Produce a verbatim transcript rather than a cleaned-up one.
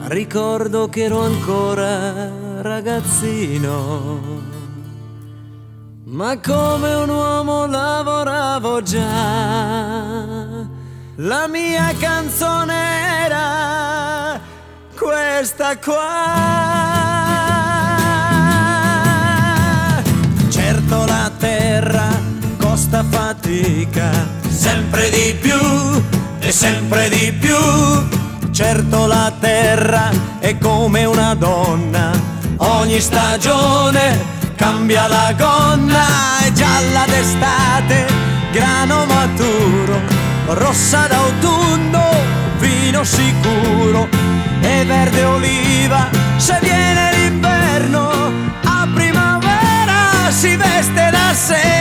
Ricordo che ero ancora ragazzino, ma come un uomo lavoravo già. La mia canzone era questa qua. Certo la terra costa fatica, sempre di più e sempre di più. Certo la terra è come una donna, ogni stagione cambia la gonna. È gialla d'estate, grano maturo, rossa d'autunno, vino sicuro, e verde oliva se viene l'inverno. A primavera si veste da sé.